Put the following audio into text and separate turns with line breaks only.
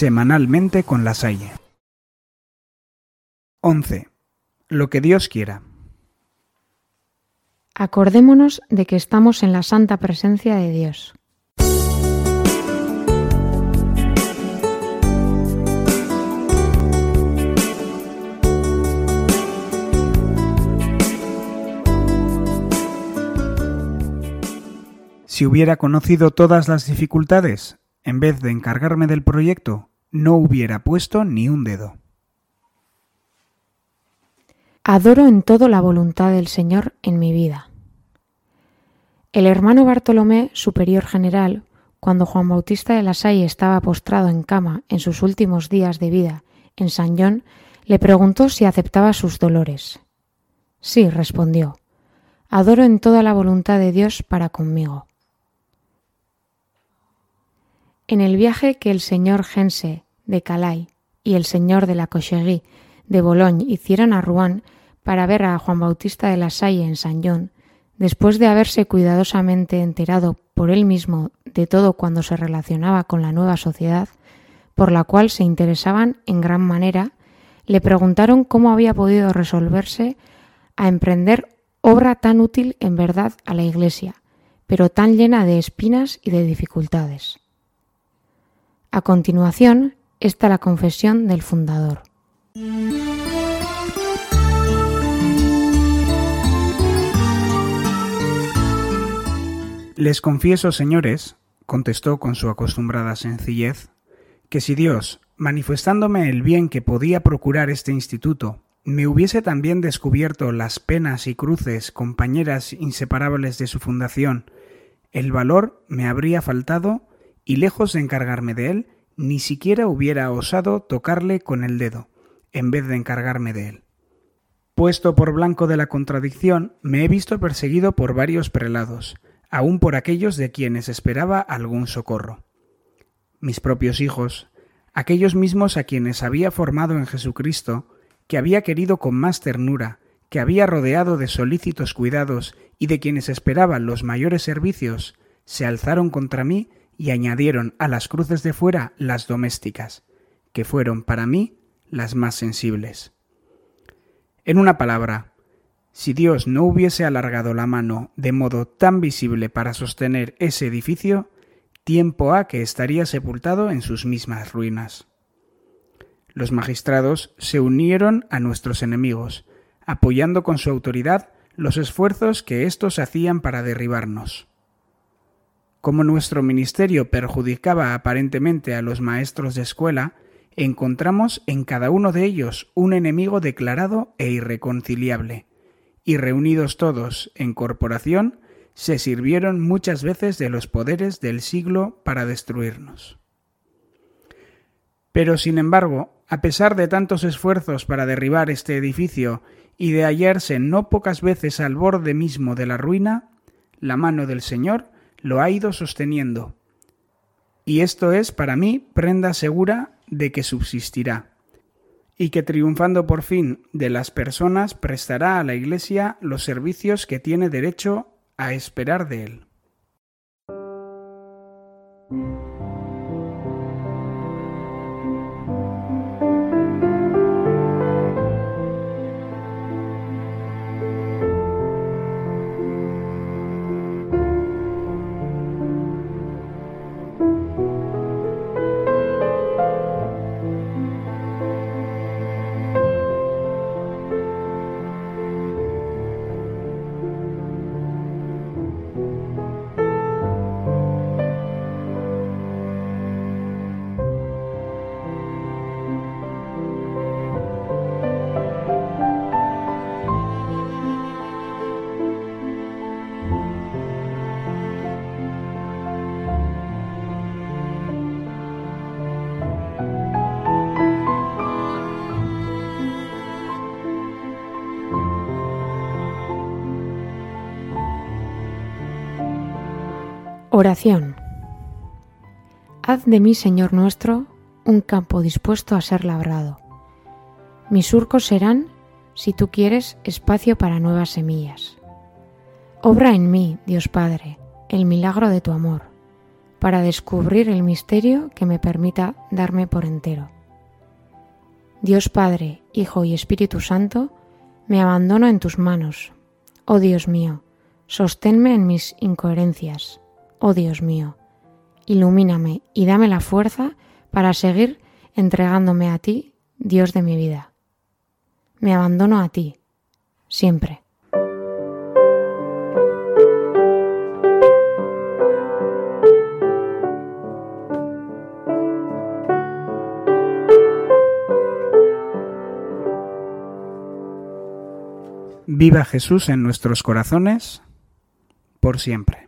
semanalmente con La Salle. 11. Lo que Dios quiera.
Acordémonos de que estamos en la santa presencia de Dios.
Si hubiera conocido todas las dificultades, en vez de encargarme del proyecto, no hubiera puesto ni un dedo.
Adoro en todo la voluntad del Señor en mi vida. El hermano Bartolomé, superior general, cuando Juan Bautista de La Salle estaba postrado en cama en sus últimos días de vida en San John, le preguntó si aceptaba sus dolores. Sí, respondió, adoro en toda la voluntad de Dios para conmigo. En el viaje que el señor Gense de Calais y el señor de la Cocherie de Bologne hicieron a Rouen para ver a Juan Bautista de La Salle en San John, después de haberse cuidadosamente enterado por él mismo de todo cuando se relacionaba con la nueva sociedad, por la cual se interesaban en gran manera, le preguntaron cómo había podido resolverse a emprender obra tan útil en verdad a la Iglesia, pero tan llena de espinas y de dificultades. A continuación está la confesión del fundador.
Les confieso, señores, contestó con su acostumbrada sencillez, que si Dios, manifestándome el bien que podía procurar este instituto, me hubiese también descubierto las penas y cruces compañeras inseparables de su fundación, el valor me habría faltado y lejos de encargarme de él, ni siquiera hubiera osado tocarle con el dedo, en vez de encargarme de él. Puesto por blanco de la contradicción, me he visto perseguido por varios prelados, aun por aquellos de quienes esperaba algún socorro. Mis propios hijos, aquellos mismos a quienes había formado en Jesucristo, que había querido con más ternura, que había rodeado de solícitos cuidados y de quienes esperaban los mayores servicios, se alzaron contra mí y añadieron a las cruces de fuera las domésticas, que fueron para mí las más sensibles. En una palabra, si Dios no hubiese alargado la mano de modo tan visible para sostener ese edificio, tiempo ha que estaría sepultado en sus mismas ruinas. Los magistrados se unieron a nuestros enemigos, apoyando con su autoridad los esfuerzos que éstos hacían para derribarnos. Como nuestro ministerio perjudicaba aparentemente a los maestros de escuela, encontramos en cada uno de ellos un enemigo declarado e irreconciliable, y reunidos todos en corporación, se sirvieron muchas veces de los poderes del siglo para destruirnos. Pero, sin embargo, a pesar de tantos esfuerzos para derribar este edificio y de hallarse no pocas veces al borde mismo de la ruina, la mano del Señor lo ha ido sosteniendo, y esto es para mí prenda segura de que subsistirá, y que triunfando por fin de las personas prestará a la Iglesia los servicios que tiene derecho a esperar de él.
Oración. Haz de mí, Señor nuestro, un campo dispuesto a ser labrado. Mis surcos serán, si tú quieres, espacio para nuevas semillas. Obra en mí, Dios Padre, el milagro de tu amor. para descubrir el misterio que me permita darme por entero. Dios Padre, Hijo y Espíritu Santo, me abandono en tus manos. Oh Dios mío, sosténme en mis incoherencias. Oh Dios mío, ilumíname y dame la fuerza para seguir entregándome a ti, Dios de mi vida. Me abandono a ti, siempre.
Viva Jesús en nuestros corazones, por siempre.